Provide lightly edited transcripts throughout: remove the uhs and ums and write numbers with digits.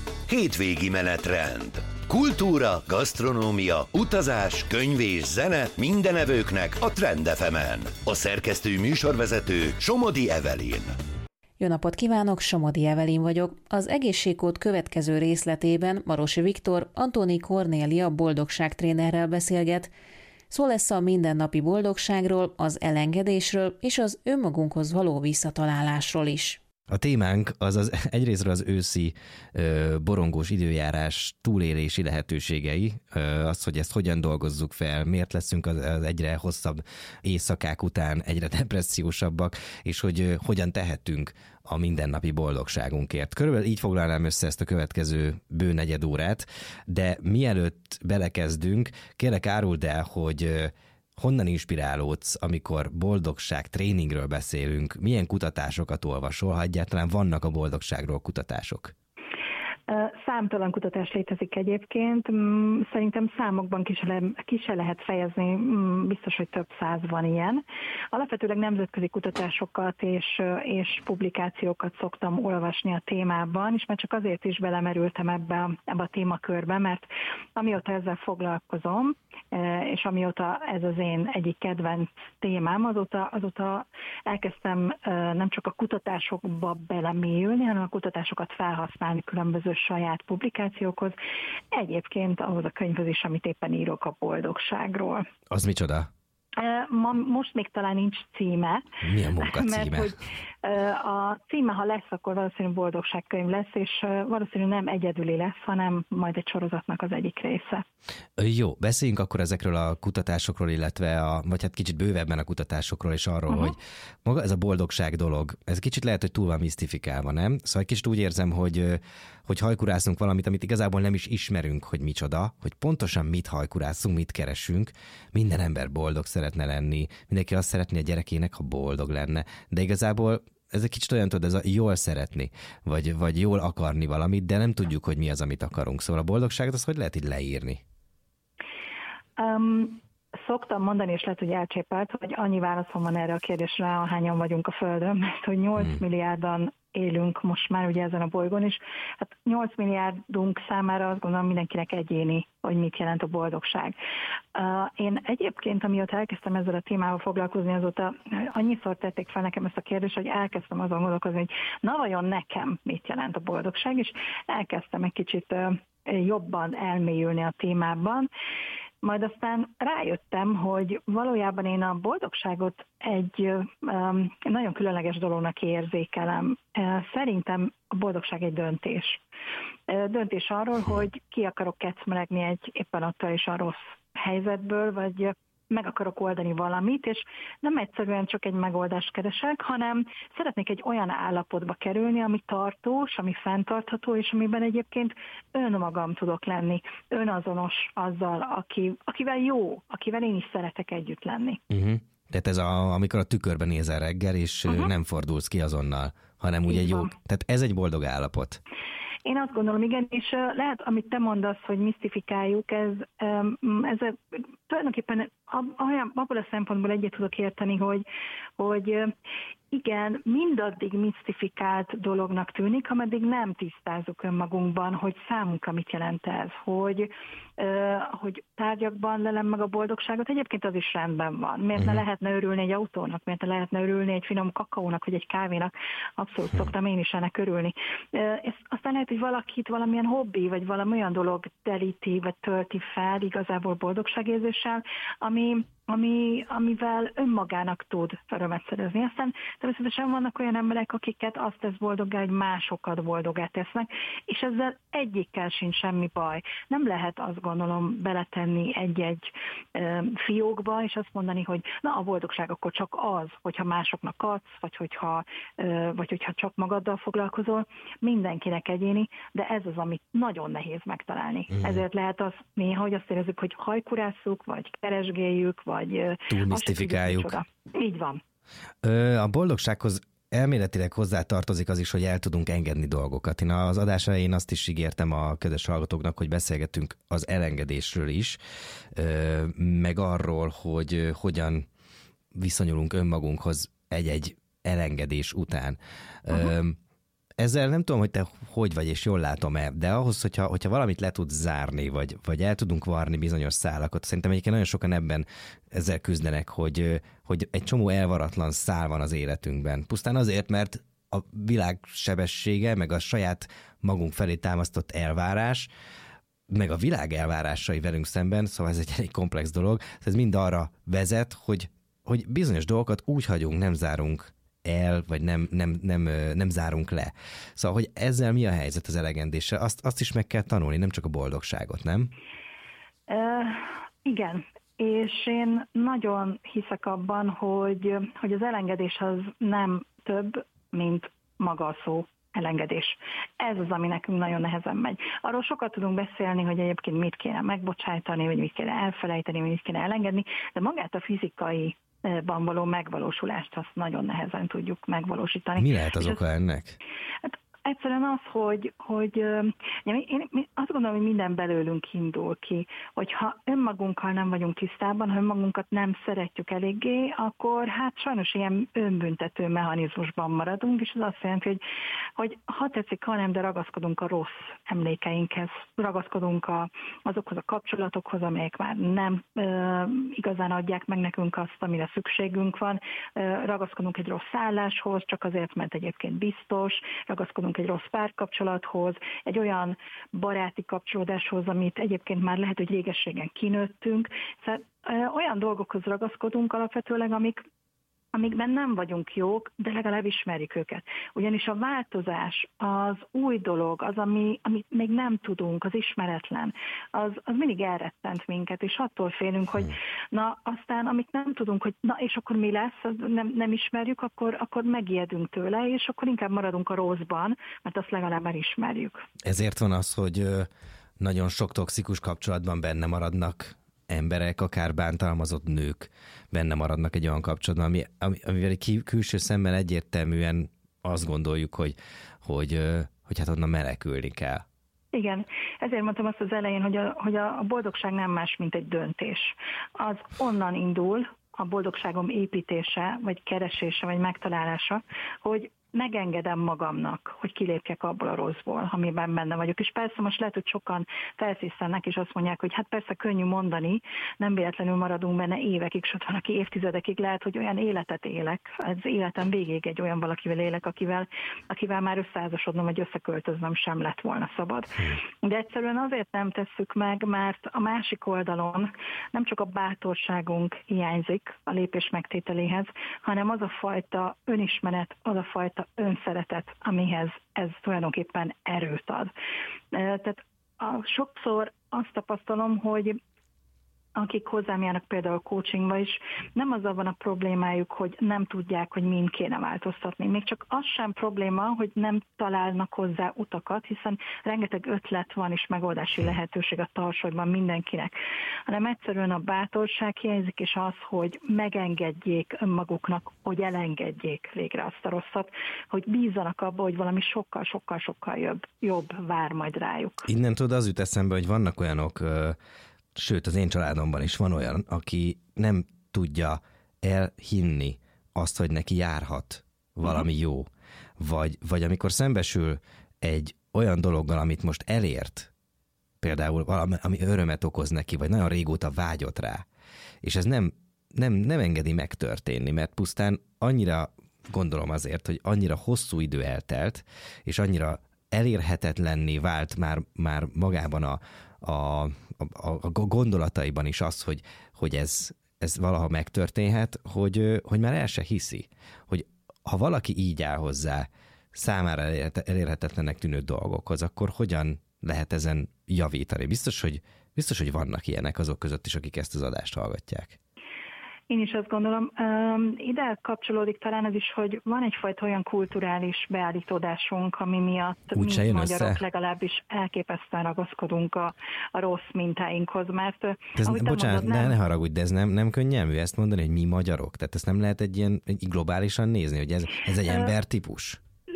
Hétvégi menetrend. Kultúra, gasztronómia, utazás, könyv és zene minden evőknek a Trend FM-en. A szerkesztő műsorvezető Somodi Evelyn. Jó napot kívánok, Somodi Evelyn vagyok. Az egészségkód következő részletében Marosi Viktor Antoni Kornélia boldogságtrénerrel beszélget. Szó lesz a mindennapi boldogságról, az elengedésről és az önmagunkhoz való visszatalálásról is. A témánk az egyrészről az őszi borongós időjárás túlélési lehetőségei, az, hogy ezt hogyan dolgozzuk fel, miért leszünk az egyre hosszabb éjszakák után egyre depressziósabbak, és hogy hogyan tehetünk a mindennapi boldogságunkért. Körülbelül így foglalnám össze ezt a következő bő negyed órát, de mielőtt belekezdünk, kérlek áruld el, hogy honnan inspirálódsz, amikor boldogság tréningről beszélünk? Milyen kutatásokat olvasol, ha egyáltalán vannak a boldogságról kutatások? Számtalan kutatás létezik egyébként. Szerintem számokban ki se lehet fejezni, biztos, hogy több száz van ilyen. Alapvetőleg nemzetközi kutatásokat és publikációkat szoktam olvasni a témában, és már csak azért is belemerültem ebbe a témakörbe, mert amióta ezzel foglalkozom, és amióta ez az én egyik kedvenc témám, azóta elkezdtem nem csak a kutatásokba belemélyülni, hanem a kutatásokat felhasználni különböző saját publikációkhoz, egyébként ahhoz a könyvhöz is, amit éppen írok a boldogságról. Az micsoda? Most még talán nincs címe. Milyen munka címe? Mert hogy a címe, ha lesz, akkor valószínűleg boldogságkönyv lesz, és valószínűleg nem egyedüli lesz, hanem majd egy sorozatnak az egyik része. Jó, beszéljünk akkor ezekről a kutatásokról, illetve vagy hát kicsit bővebben a kutatásokról, és arról, hogy maga ez a boldogság dolog, ez kicsit lehet, hogy túl van misztifikálva, nem? Szóval egy kicsit úgy érzem, hogy hajkurászunk valamit, amit igazából nem is ismerünk, hogy micsoda, hogy pontosan mit hajkurászunk, mit keresünk. Minden ember boldog szeretne lenni, mindenki azt szeretné a gyerekének, ha boldog lenne, de igazából ez egy kicsit olyan, tudod, ez a jól szeretni, vagy jól akarni valamit, de nem tudjuk, hogy mi az, amit akarunk. Szóval a boldogságot az hogy lehet így leírni? Szoktam mondani, és lehet, hogy elcsépelt, hogy annyi válaszom van erre a kérdésre, ahányan vagyunk a Földön, mert hogy 8 milliárdan élünk most már ugye ezen a bolygón, és hát 8 milliárdunk számára azt gondolom mindenkinek egyéni, hogy mit jelent a boldogság. Én egyébként, amióta elkezdtem ezzel a témával foglalkozni, azóta annyiszor tették fel nekem ezt a kérdést, hogy elkezdtem azon gondolkozni, hogy na vajon nekem mit jelent a boldogság, és elkezdtem egy kicsit jobban elmélyülni a témában. Majd aztán rájöttem, hogy valójában én a boldogságot egy nagyon különleges dolognak érzékelem. Szerintem a boldogság egy döntés. Döntés arról, hogy ki akarok kecmeregni egy éppen aktuálisan rossz helyzetből, vagy meg akarok oldani valamit, és nem egyszerűen csak egy megoldást keresek, hanem szeretnék egy olyan állapotba kerülni, ami tartós, ami fenntartható, és amiben egyébként önmagam tudok lenni, önazonos azzal, akivel jó, akivel én is szeretek együtt lenni. Tehát ez amikor a tükörben nézel reggel, és nem fordulsz ki azonnal, hanem úgy egy jó... Tehát ez egy boldog állapot. Én azt gondolom, igen, és lehet, amit te mondasz, hogy misztifikáljuk, ez tulajdonképpen abból a szempontból egyet tudok érteni, hogy igen, mindaddig misztifikált dolognak tűnik, ameddig nem tisztázzuk önmagunkban, hogy számunkra mit jelent ez, hogy tárgyakban lelem meg a boldogságot, egyébként az is rendben van. Miért ne lehetne örülni egy autónak, miért ne lehetne örülni egy finom kakaónak, vagy egy kávénak, abszolút szoktam én is ennek örülni. Aztán lehet, hogy valakit valamilyen hobbi, vagy valami olyan dolog telíti, vagy tölti fel igazából boldogságérzéssel, amivel önmagának tud örömet szerezni. Aztán természetesen vannak olyan emberek, akiket azt tesz boldoggá, hogy másokat boldoggá tesznek, és ezzel egyikkel sincs semmi baj. Nem lehet, azt gondolom, beletenni egy-egy fiókba, és azt mondani, hogy na, a boldogság akkor csak az, hogyha másoknak adsz, vagy hogyha csak magaddal foglalkozol. Mindenkinek egyéni, de ez az, amit nagyon nehéz megtalálni. Ezért lehet az néha, hogy azt érezzük, hogy hajkurásszuk, vagy keresgéljük, vagy túl misztifikáljuk. Így van. A boldogsághoz elméletileg hozzá tartozik az is, hogy el tudunk engedni dolgokat. Én az adás elején azt is ígértem a kedves hallgatóknak, hogy beszélgetünk az elengedésről is, meg arról, hogy hogyan viszonyulunk önmagunkhoz egy-egy elengedés után. ezzel nem tudom, hogy te hogy vagy, és jól látom-e, de ahhoz, hogyha valamit le tudsz zárni, vagy el tudunk varni bizonyos szálakat, szerintem egyébként nagyon sokan ebben ezzel küzdenek, hogy egy csomó elvaratlan szál van az életünkben. Pusztán azért, mert a világ sebessége, meg a saját magunk felé támasztott elvárás, meg a világ elvárásai velünk szemben, szóval ez egy elég komplex dolog, ez mind arra vezet, hogy bizonyos dolgokat úgy hagyunk, nem zárunk el, vagy nem zárunk le. Szóval, hogy ezzel mi a helyzet az elegendéssel? Azt is meg kell tanulni, nem csak a boldogságot, nem? Igen, és én nagyon hiszek abban, hogy az elengedés az nem több, mint maga a szó. Elengedés. Ez az, ami nekünk nagyon nehezen megy. Arról sokat tudunk beszélni, hogy egyébként mit kéne megbocsájtani, vagy mit kéne elfelejteni, vagy mit kéne elengedni, de magát a fizikai való megvalósulást azt nagyon nehezen tudjuk megvalósítani. Mi lehet az oka ennek? Hát egyszerűen az, hogy én azt gondolom, hogy minden belőlünk indul ki, hogyha önmagunkkal nem vagyunk tisztában, ha önmagunkat nem szeretjük eléggé, akkor hát sajnos ilyen önbüntető mechanizmusban maradunk, és ez azt jelenti, hogy ha tetszik, ha nem, de ragaszkodunk a rossz emlékeinkhez, ragaszkodunk azokhoz a kapcsolatokhoz, amelyek már nem igazán adják meg nekünk azt, amire szükségünk van, ragaszkodunk egy rossz álláshoz, csak azért, mert egyébként biztos, ragaszkodunk egy rossz párkapcsolathoz, egy olyan baráti kapcsolódáshoz, amit egyébként már lehet, hogy régességen kinőttünk. Szóval olyan dolgokhoz ragaszkodunk alapvetőleg, amikben nem vagyunk jók, de legalább ismerjük őket. Ugyanis a változás, az új dolog, az, amit még nem tudunk, az ismeretlen, az mindig elrettent minket, és attól félünk, hogy na, aztán amit nem tudunk, hogy na, és akkor mi lesz, nem ismerjük, akkor megijedünk tőle, és akkor inkább maradunk a rosszban, mert azt legalább már ismerjük. Ezért van az, hogy nagyon sok toxikus kapcsolatban benne maradnak emberek, akár bántalmazott nők benne maradnak egy olyan kapcsolatban, amivel egy külső szemmel egyértelműen azt gondoljuk, hogy hát onnan menekülni kell. Igen, ezért mondtam azt az elején, hogy a boldogság nem más, mint egy döntés. Az onnan indul, a boldogságom építése, vagy keresése, vagy megtalálása, hogy megengedem magamnak, hogy kilépjek abból a rosszból, amiben benne vagyok. És persze most lehet, hogy sokan felszíszennek, és azt mondják, hogy hát persze könnyű mondani, nem véletlenül maradunk benne évekig, sőt van, aki évtizedekig, lehet, hogy olyan életet élek, az életem végéig egy olyan valakivel élek, akivel már összeházasodnom, vagy összeköltöznöm sem lett volna szabad. De egyszerűen azért nem tesszük meg, mert a másik oldalon nem csak a bátorságunk hiányzik a lépés megtételéhez, hanem az a fajta önismeret, az a fajta önszeretet, amihez ez tulajdonképpen erőt ad. Tehát sokszor azt tapasztalom, hogy akik hozzám járnak például coachingba is, nem azzal van a problémájuk, hogy nem tudják, hogy mind kéne változtatni. Még csak az sem probléma, hogy nem találnak hozzá utakat, hiszen rengeteg ötlet van és megoldási lehetőség a tarsolyban mindenkinek. Hanem egyszerűen a bátorság hiányzik, és az, hogy megengedjék önmaguknak, hogy elengedjék végre azt a rosszat, hogy bízzanak abba, hogy valami sokkal jobb vár majd rájuk. Innen tudod, az jut eszembe, hogy vannak olyanok, sőt, az én családomban is van olyan, aki nem tudja elhinni azt, hogy neki járhat valami jó. Vagy amikor szembesül egy olyan dologgal, amit most elért, például valami, ami örömet okoz neki, vagy nagyon régóta vágyott rá, és ez nem engedi megtörténni, mert pusztán annyira, gondolom azért, hogy annyira hosszú idő eltelt, és annyira elérhetetlenné vált már magában a gondolataiban is az, hogy ez valaha megtörténhet, hogy már el se hiszi, hogy ha valaki így áll hozzá számára elérhetetlennek tűnő dolgokhoz, akkor hogyan lehet ezen javítani? Biztos, hogy vannak ilyenek azok között is, akik ezt az adást hallgatják. Én is azt gondolom. Ide kapcsolódik talán az is, hogy van egyfajta olyan kulturális beállítódásunk, ami miatt mi magyarok legalábbis elképesztően ragaszkodunk a rossz mintáinkhoz, mert... Bocsánat, ne haragudj, de ez nem könnyelmű ezt mondani, hogy mi magyarok? Tehát ezt nem lehet egy globálisan nézni, hogy ez egy embertípus?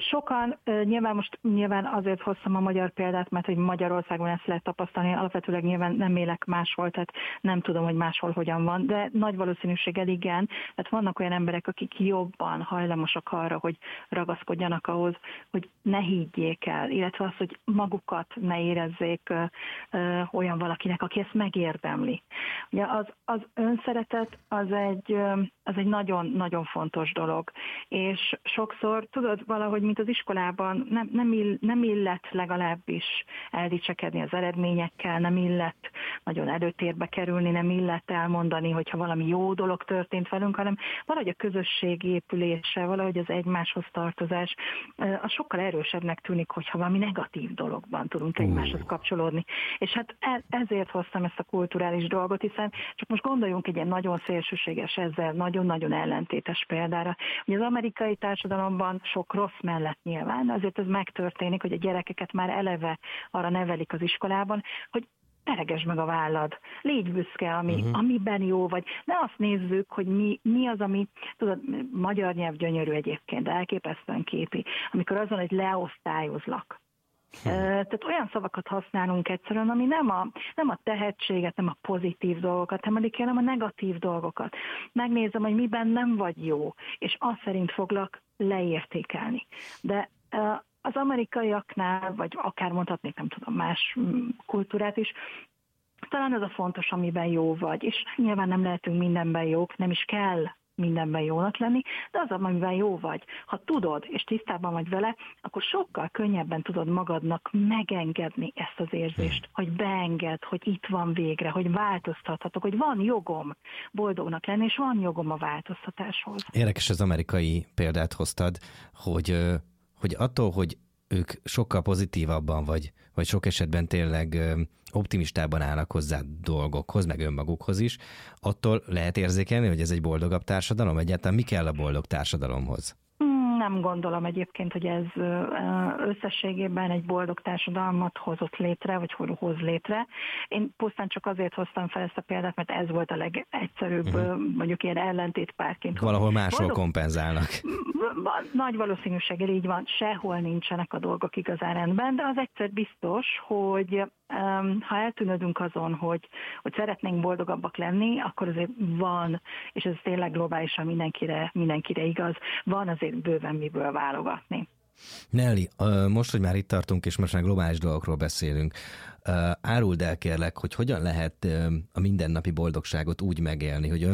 Sokan, nyilván azért hoztam a magyar példát, mert hogy Magyarországon ezt lehet tapasztalni, alapvetőleg nyilván nem élek máshol, tehát nem tudom, hogy máshol hogyan van, de nagy valószínűséggel igen, tehát vannak olyan emberek, akik jobban hajlamosak arra, hogy ragaszkodjanak ahhoz, hogy ne higgyék el, illetve az, hogy magukat ne érezzék olyan valakinek, aki ezt megérdemli. Ugye az önszeretet az egy nagyon-nagyon fontos dolog, és sokszor, tudod, valahogy, mint az iskolában, nem illet legalábbis eldicsekedni az eredményekkel, nem illet nagyon előtérbe kerülni, nem illet elmondani, hogyha valami jó dolog történt velünk, hanem valahogy a közösség épülése, valahogy az egymáshoz tartozás, az sokkal erősebbnek tűnik, hogyha valami negatív dologban tudunk egymáshoz kapcsolódni. És hát ezért hoztam ezt a kulturális dolgot, hiszen csak most gondoljunk egy ilyen nagyon szélsőséges, ezzel nagyon-nagyon ellentétes példára. Ugye az amerikai társadalomban sok rossz mellett nyilván, azért ez megtörténik, hogy a gyerekeket már eleve arra nevelik az iskolában, hogy teregesd meg a vállad, légy büszke, amiben jó vagy. Ne azt nézzük, hogy mi az, ami, tudod, magyar nyelv gyönyörű egyébként, de elképesztően képi, amikor azon, hogy leosztályozlak. Tehát olyan szavakat használunk egyszerűen, ami nem a tehetséget, nem a pozitív dolgokat, hanem a negatív dolgokat. Megnézem, hogy miben nem vagy jó, és azt szerint foglak leértékelni. De az amerikaiaknál, vagy akár mondhatnék, nem tudom, más kultúrát is, talán az a fontos, amiben jó vagy, és nyilván nem lehetünk mindenben jók, nem is kell mindenben jónak lenni, de az, amiben jó vagy. Ha tudod, és tisztában vagy vele, akkor sokkal könnyebben tudod magadnak megengedni ezt az érzést, hogy beenged, hogy itt van végre, hogy változtathatok, hogy van jogom boldognak lenni, és van jogom a változtatáshoz. Érdekes, az amerikai példát hoztad, hogy attól, hogy ők sokkal pozitívabban, vagy sok esetben tényleg optimistában állnak hozzá dolgokhoz, meg önmagukhoz is, attól lehet érzékelni, hogy ez egy boldogabb társadalom? Egyáltalán mi kell a boldog társadalomhoz? Nem gondolom egyébként, hogy ez összességében egy boldog társadalmat hozott létre, vagy hoz létre. Én pusztán csak azért hoztam fel ezt a példát, mert ez volt a legegyszerűbb, mondjuk ilyen ellentétpárként. Valahol máshol kompenzálnak. Nagy valószínűséggel így van, sehol nincsenek a dolgok igazán rendben, de az egyszer biztos, hogy ha eltűnődünk azon, hogy szeretnénk boldogabbak lenni, akkor azért van, és ez tényleg globálisan mindenkire igaz, van azért bőven miből válogatni. Nelly, most, hogy már itt tartunk, és most már globális dolgokról beszélünk, áruld el kérlek, hogy hogyan lehet a mindennapi boldogságot úgy megélni, hogy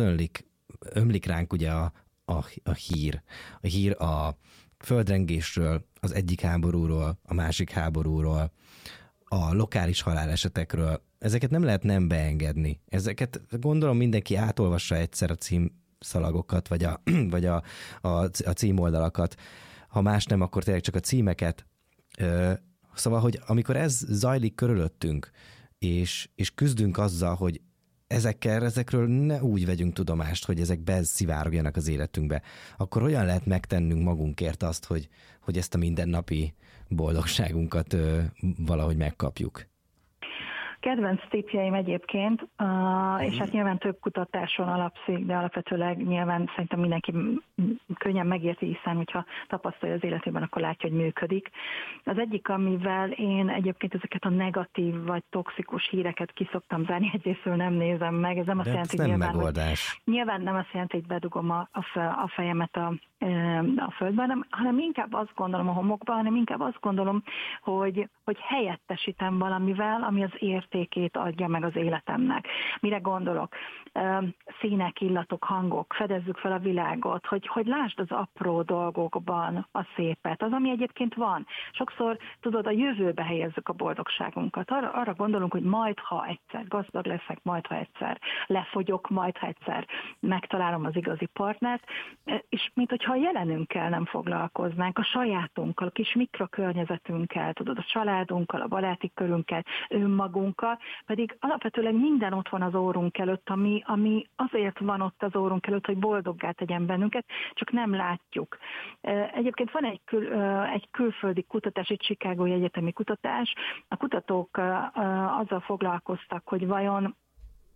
ömlik ránk ugye a hír. A hír a földrengésről, az egyik háborúról, a másik háborúról, a lokális halálesetekről. Ezeket nem lehet nem beengedni. Ezeket gondolom mindenki átolvassa egyszer a címszalagokat, vagy a címoldalakat. Ha más nem, akkor tényleg csak a címeket. Szóval, hogy amikor ez zajlik körülöttünk, és küzdünk azzal, hogy ezekről ne úgy vegyünk tudomást, hogy ezek beszivárogjanak az életünkbe, akkor hogyan lehet megtennünk magunkért azt, hogy ezt a mindennapi boldogságunkat valahogy megkapjuk? Kedvenc tippjeim egyébként, és hát nyilván több kutatáson alapszik, de alapvetőleg nyilván szerintem mindenki könnyen megérti, hiszen hogyha tapasztalja az életében, akkor látja, hogy működik. Az egyik, amivel én egyébként ezeket a negatív vagy toxikus híreket ki szoktam zárni, egyrésztről nem nézem meg, ez nem azt jelenti, hogy nyilván nem azt jelenti, hogy bedugom a fejemet a földben, hanem inkább azt gondolom a homokban, hanem inkább azt gondolom, hogy helyettesítem valamivel, ami az értékét adja meg az életemnek. Mire gondolok? Színek, illatok, hangok, fedezzük fel a világot, hogy lásd az apró dolgokban a szépet, az, ami egyébként van. Sokszor, tudod, a jövőbe helyezzük a boldogságunkat. Arra gondolunk, hogy majd, ha egyszer gazdag leszek, majd, ha egyszer lefogyok, majd, ha egyszer megtalálom az igazi partnert, és mint hogyha a jelenünkkel nem foglalkoznánk, a sajátunkkal, a kis mikrokörnyezetünkkel, tudod, a családunkkal, a baráti körünkkel, önmagunkkal, pedig alapvetőleg minden ott van az órunk előtt, ami azért van ott az órunk előtt, hogy boldoggá tegyen bennünket, csak nem látjuk. Egyébként van egy külföldi kutatás, egy chicagói egyetemi kutatás. A kutatók azzal foglalkoztak, hogy vajon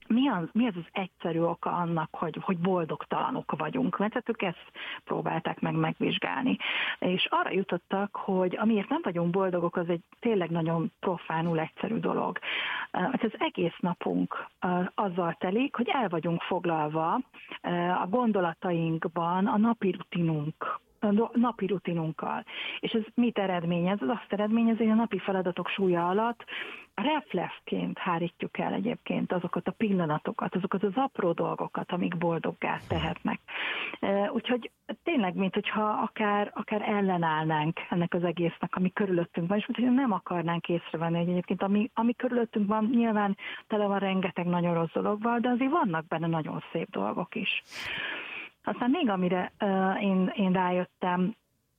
mi az egyszerű oka annak, hogy boldogtalanok vagyunk, mert ők ezt próbálták meg megvizsgálni. És arra jutottak, hogy amiért nem vagyunk boldogok, az egy tényleg nagyon profánul egyszerű dolog. Az egész napunk azzal telik, hogy el vagyunk foglalva a gondolatainkban a napi rutinunkkal. És ez mit eredményez? Az azt eredményez, hogy a napi feladatok súlya alatt reflexként hárítjuk el egyébként azokat a pillanatokat, azokat az apró dolgokat, amik boldoggá tehetnek. Úgyhogy tényleg, mint hogyha akár ellenállnánk ennek az egésznek, ami körülöttünk van, és mint hogy nem akarnánk észrevenni, hogy egyébként ami körülöttünk van, nyilván tele van rengeteg nagyon rossz dologval, de azért vannak benne nagyon szép dolgok is. Aztán még amire én rájöttem,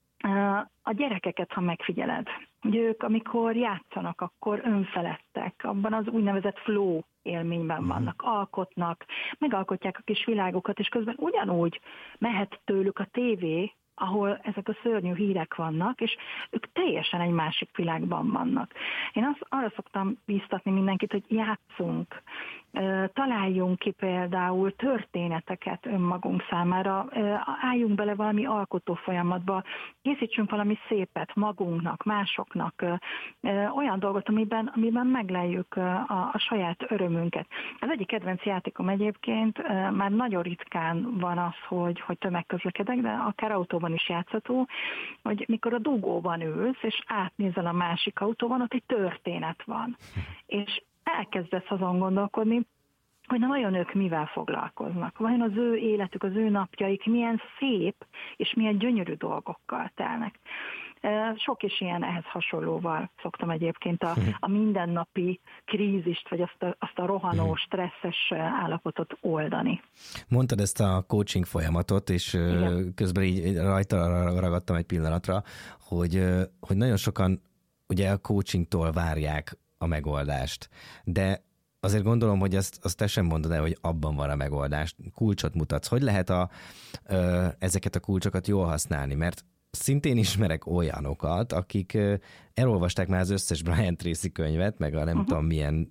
a gyerekeket, ha megfigyeled, hogy ők, amikor játszanak, akkor önfeledtek, abban az úgynevezett flow élményben vannak, alkotnak, megalkotják a kis világokat, és közben ugyanúgy mehet tőlük a tévé, ahol ezek a szörnyű hírek vannak, és ők teljesen egy másik világban vannak. Én arra szoktam bíztatni mindenkit, hogy játszunk, találjunk ki például történeteket önmagunk számára, álljunk bele valami alkotó folyamatba, készítsünk valami szépet magunknak, másoknak, olyan dolgot, amiben megleljük a saját örömünket. Az egyik kedvenc játékom egyébként, már nagyon ritkán van az, hogy tömegközlekedek, de akár autóban is játszható, hogy mikor a dugóban ülsz, és átnézel a másik autóban, ott egy történet van. És elkezdesz azon gondolkodni, hogy na vajon ők mivel foglalkoznak, vajon az ő életük, az ő napjaik milyen szép és milyen gyönyörű dolgokkal telnek. Sok is ilyen ehhez hasonlóval szoktam egyébként a mindennapi krízist, vagy azt a rohanó, stresszes állapotot oldani. Mondtad ezt a coaching folyamatot, és igen, közben így rajta ragadtam egy pillanatra, hogy nagyon sokan ugye a coachingtól várják a megoldást, de azért gondolom, hogy azt te sem mondod el, hogy abban van a megoldás. Kulcsot mutatsz. Hogy lehet ezeket a kulcsokat jól használni? Mert szintén ismerek olyanokat, akik elolvasták már az összes Brian Tracy könyvet, meg a nem tudom milyen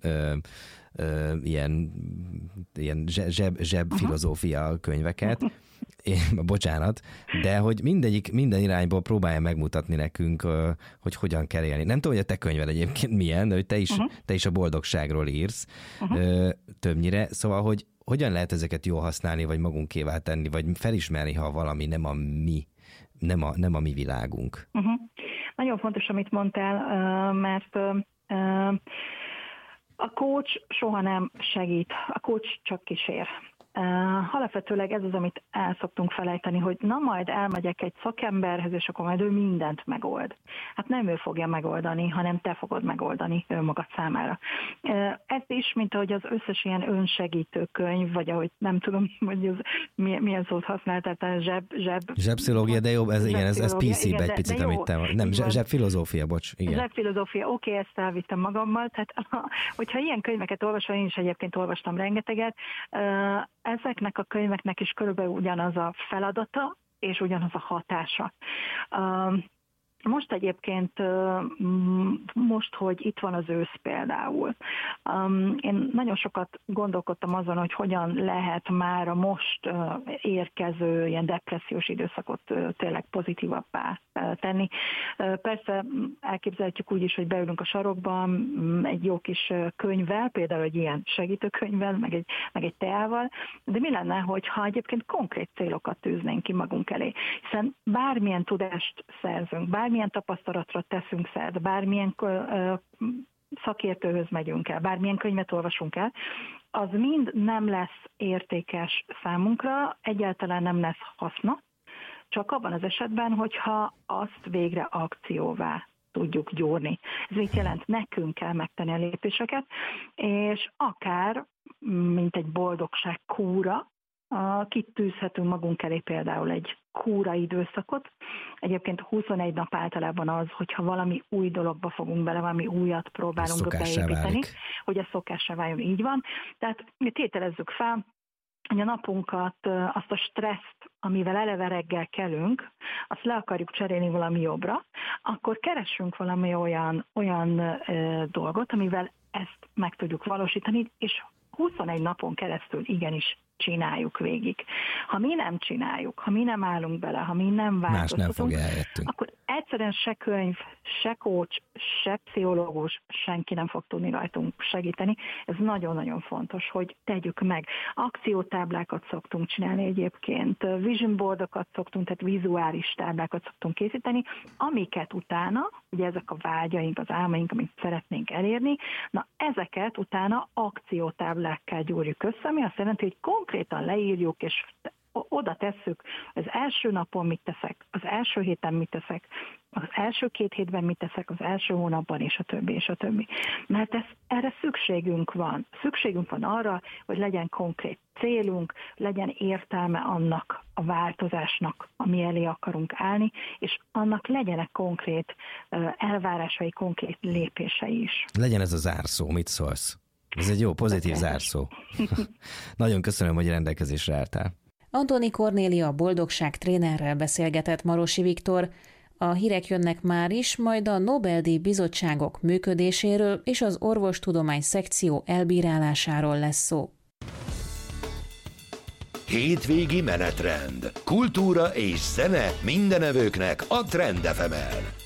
ilyen zsebfilozófia könyveket, bocsánat, de hogy minden irányból próbálja megmutatni nekünk, hogy hogyan kell élni. Nem tudom, hogy a te könyved egyébként milyen, de hogy te is a boldogságról írsz többnyire, szóval, hogy hogyan lehet ezeket jól használni, vagy magunkévá tenni, vagy felismerni, ha valami nem a mi világunk. Nagyon fontos, amit mondtál, mert a coach soha nem segít, a coach csak kísér. Alapvetőleg ez az, amit el szoktunk felejteni, hogy na majd elmegyek egy szakemberhez, és akkor majd ő mindent megold. Hát nem ő fogja megoldani, hanem te fogod megoldani önmagad számára. Ez is, mint ahogy az összes ilyen önsegítő könyv, vagy ahogy nem tudom, hogy ez milyen szót használtál, zsebpszichológia, de jó, ez PC-be egy picit, amit te van. Nem, zsebfilozófia, bocs. Igen. Zsebfilozófia, oké, ezt elvittem magammal, tehát hogyha ilyen könyveket olvasol, én is egyébként olvastam rengeteget, ezeknek a könyveknek is körülbelül ugyanaz a feladata, és ugyanaz a hatása. Most egyébként, hogy itt van az ősz például, én nagyon sokat gondolkodtam azon, hogy hogyan lehet már a most érkező ilyen depressziós időszakot tényleg pozitívabbá tenni. Persze elképzelhetjük úgy is, hogy beülünk a sarokban egy jó kis könyvvel, például egy ilyen segítőkönyvvel, meg egy teával, de mi lenne, hogyha egyébként konkrét célokat tűznénk ki magunk elé, hiszen bármilyen tudást szerzünk, bármilyen tapasztalatra teszünk szert, bármilyen szakértőhöz megyünk el, bármilyen könyvet olvasunk el, az mind nem lesz értékes számunkra, egyáltalán nem lesz haszna, csak abban az esetben, hogyha azt végre akcióvá tudjuk gyúrni. Ez mit jelent? Nekünk kell megtenni a lépéseket, és akár, mint egy boldogság kúra, kitűzhetünk magunk elé például egy kúra időszakot. Egyébként 21 nap általában az, hogyha valami új dologba fogunk bele, valami újat próbálunk beépíteni, hogy ez szokássá váljon, így van. Tehát mi tételezzük fel, hogy a napunkat, azt a stresszt, amivel eleve reggel kelünk, azt le akarjuk cserélni valami jobbra, akkor keressünk valami olyan dolgot, amivel ezt meg tudjuk valósítani, és 21 napon keresztül igenis csináljuk végig. Ha mi nem csináljuk, ha mi nem állunk bele, ha mi nem változtatunk, más nem fogja helyettünk. Akkor egyszerűen se könyv, se coach, se pszichológus, senki nem fog tudni rajtunk segíteni. Ez nagyon-nagyon fontos, hogy tegyük meg. Akciótáblákat szoktunk csinálni egyébként, vision boardokat szoktunk, tehát vizuális táblákat szoktunk készíteni, amiket utána, ugye ezek a vágyaink, az álmaink, amit szeretnénk elérni, na ezeket utána akciótáblákká gyúrjuk össze, ami azt jelenti, hogy konkrétan leírjuk, és oda tesszük, az első napon mit teszek, az első héten mit teszek, az első 2 hétben mit teszek, az első hónapban, és a többi, és a többi. Mert erre szükségünk van. Szükségünk van arra, hogy legyen konkrét célunk, legyen értelme annak a változásnak, ami elé akarunk állni, és annak legyenek konkrét elvárásai, konkrét lépései is. Legyen ez a zárszó, mit szólsz? Ez egy jó, pozitív zárszó. Nagyon köszönöm, hogy rendelkezésre álltál. Antoni Kornélia boldogság trénerrel beszélgetett Marosi Viktor. A hírek jönnek már is, majd a Nobel-díj bizottságok működéséről és az orvostudomány szekció elbírálásáról lesz szó. Hétvégi menetrend. Kultúra és zene mindenevőknek a Trend FM-en.